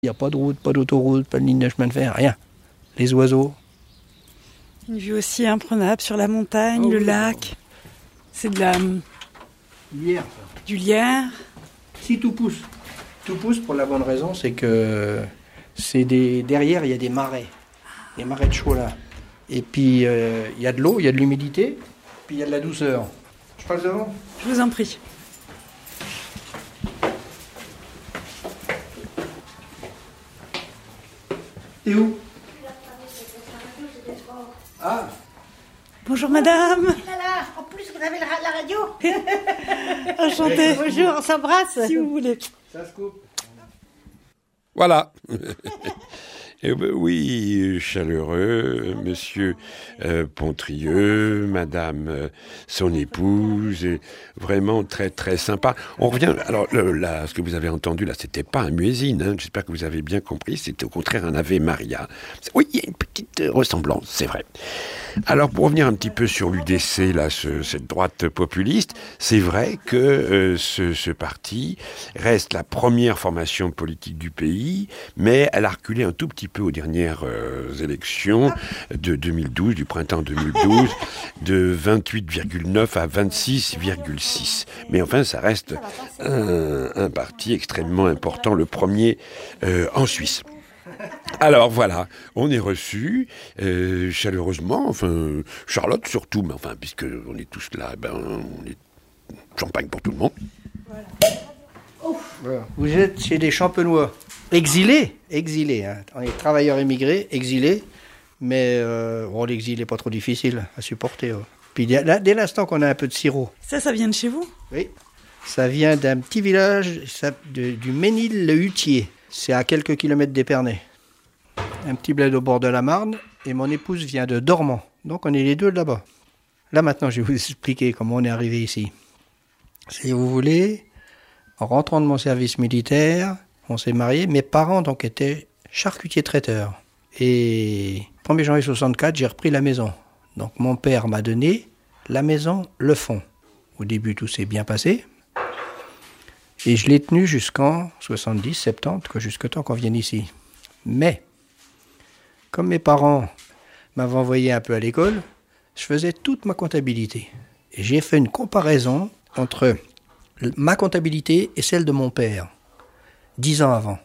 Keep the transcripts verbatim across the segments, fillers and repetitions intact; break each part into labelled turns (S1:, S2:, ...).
S1: Il n'y a pas de route, pas d'autoroute, pas de ligne de chemin de fer, rien. Les oiseaux.
S2: Une vue aussi imprenable sur la montagne, oh, le oui, lac. Bon. C'est de la...
S1: Lierre, ça.
S2: Du lierre.
S1: Si tout pousse. Tout pousse pour la bonne raison, c'est que c'est des... derrière, il y a des marais. Des marais de chaux, là. Et puis, euh, il y a de l'eau, il y a de l'humidité, puis il y a de la douceur. Je passe devant ?
S2: Je vous en prie.
S1: Et où ? Ah.
S2: Bonjour madame.
S3: Voilà, en plus vous avez la, la radio.
S2: Enchantée.
S3: Bonjour, on s'embrasse.
S2: Si vous voulez.
S1: Ça se coupe.
S4: Voilà. Eh ben oui, chaleureux, monsieur euh, Pontrieux, madame euh, son épouse, et vraiment très très sympa. On revient, alors le, là, ce que vous avez entendu là, c'était pas un muezzin, hein, j'espère que vous avez bien compris, c'était au contraire un Ave Maria. Oui, il y a une petite ressemblance, c'est vrai. Alors pour revenir un petit peu sur l'U D C, là, ce, cette droite populiste, c'est vrai que euh, ce, ce parti reste la première formation politique du pays, mais elle a reculé un tout petit peu aux dernières euh, élections de deux mille douze, du printemps deux mille douze, de vingt-huit virgule neuf à vingt-six virgule six. Mais enfin, ça reste un, un parti extrêmement important, le premier euh, en Suisse. Alors voilà, on est reçus euh, chaleureusement, enfin Charlotte surtout, mais enfin puisque on est tous là, ben on est champagne pour tout le monde.
S1: Voilà. Voilà. Vous êtes chez des Champenois, exilés, exilés, hein. On est travailleurs émigrés, exilés, mais euh, bon, l'exil n'est pas trop difficile à supporter. Ouais. Puis dès, dès l'instant qu'on a un peu de sirop.
S2: Ça, ça vient de chez vous ?
S1: Oui, ça vient d'un petit village ça, de, du Ménil-le-Hutier. C'est à quelques kilomètres d'Épernay. Un petit bled au bord de la Marne, et mon épouse vient de Dormans. Donc on est les deux de là-bas. Là maintenant, je vais vous expliquer comment on est arrivé ici. Si vous voulez, en rentrant de mon service militaire, on s'est mariés. Mes parents donc étaient charcutiers traiteurs. Et premier janvier soixante-quatre, j'ai repris la maison. Donc mon père m'a donné la maison, le fond. Au début, tout s'est bien passé. Et je l'ai tenu jusqu'en soixante-dix, soixante-dix, que jusqu'au temps qu'on vienne ici. Mais, comme mes parents m'avaient envoyé un peu à l'école, je faisais toute ma comptabilité. Et j'ai fait une comparaison entre ma comptabilité et celle de mon père, dix ans avant.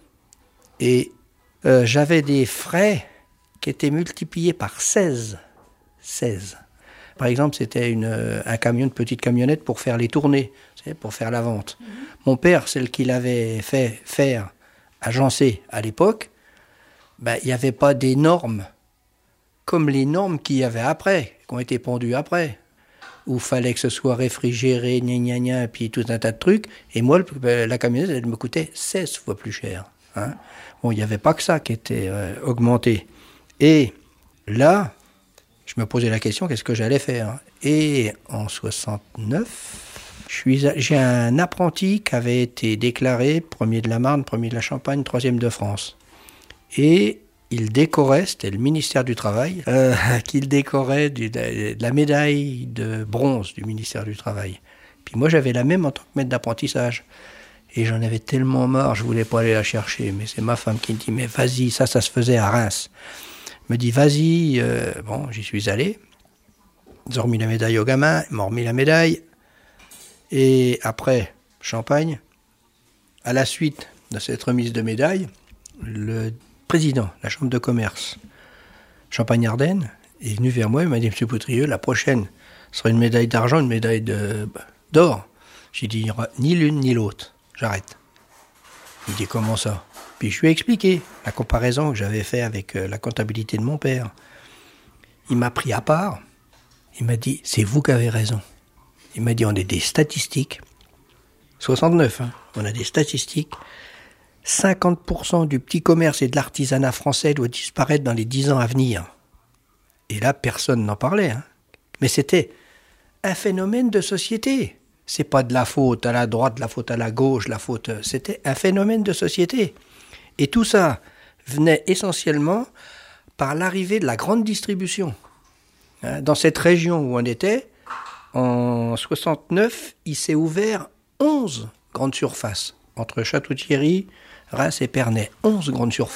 S1: Et euh, j'avais des frais qui étaient multipliés par seize. seize. Par exemple, c'était une, un camion, une petite camionnette pour faire les tournées, pour faire la vente. Mmh. Mon père, celle qu'il avait fait faire à Jancé à l'époque, ben, il n'y avait pas des normes comme les normes qu'il y avait après, qui ont été pondues après, où il fallait que ce soit réfrigéré, gna gna gna, et puis tout un tas de trucs. Et moi, le, la camionnette, elle me coûtait seize fois plus cher. Hein. Bon, il n'y avait pas que ça qui était euh, augmenté. Et là, je me posais la question, qu'est-ce que j'allais faire ? Et en soixante-neuf, je suis, j'ai un apprenti qui avait été déclaré premier de la Marne, premier de la Champagne, troisième de France. Et il décorait, c'était le ministère du Travail, euh, qu'il décorait du, de, de la médaille de bronze du ministère du Travail. Puis moi, j'avais la même en tant que maître d'apprentissage. Et j'en avais tellement marre, je voulais pas aller la chercher. Mais c'est ma femme qui me dit, mais vas-y, ça, ça se faisait à Reims. Me dit, vas-y, euh, bon, j'y suis allé. Ils ont remis la médaille au gamin, ils m'ont remis la médaille. Et après, Champagne, à la suite de cette remise de médaille, le président de la chambre de commerce Champagne-Ardenne est venu vers moi et m'a dit, monsieur Pontrieux, la prochaine sera une médaille d'argent, une médaille de, d'or. J'ai dit, il n'y aura ni l'une ni l'autre, j'arrête. Il me dit, comment ça ? Puis je lui ai expliqué la comparaison que j'avais faite avec la comptabilité de mon père. Il m'a pris à part. Il m'a dit, c'est vous qui avez raison. Il m'a dit, on a des statistiques. soixante-neuf, hein, on a des statistiques. cinquante pour cent du petit commerce et de l'artisanat français doit disparaître dans les dix ans à venir. Et là, personne n'en parlait. Hein. Mais c'était un phénomène de société. C'est pas de la faute à la droite, de la faute à la gauche, la faute... C'était un phénomène de société. Et tout ça venait essentiellement par l'arrivée de la grande distribution. Dans cette région où on était, en soixante-neuf, il s'est ouvert onze grandes surfaces, entre Château-Thierry, Reims, Épernay, onze grandes surfaces.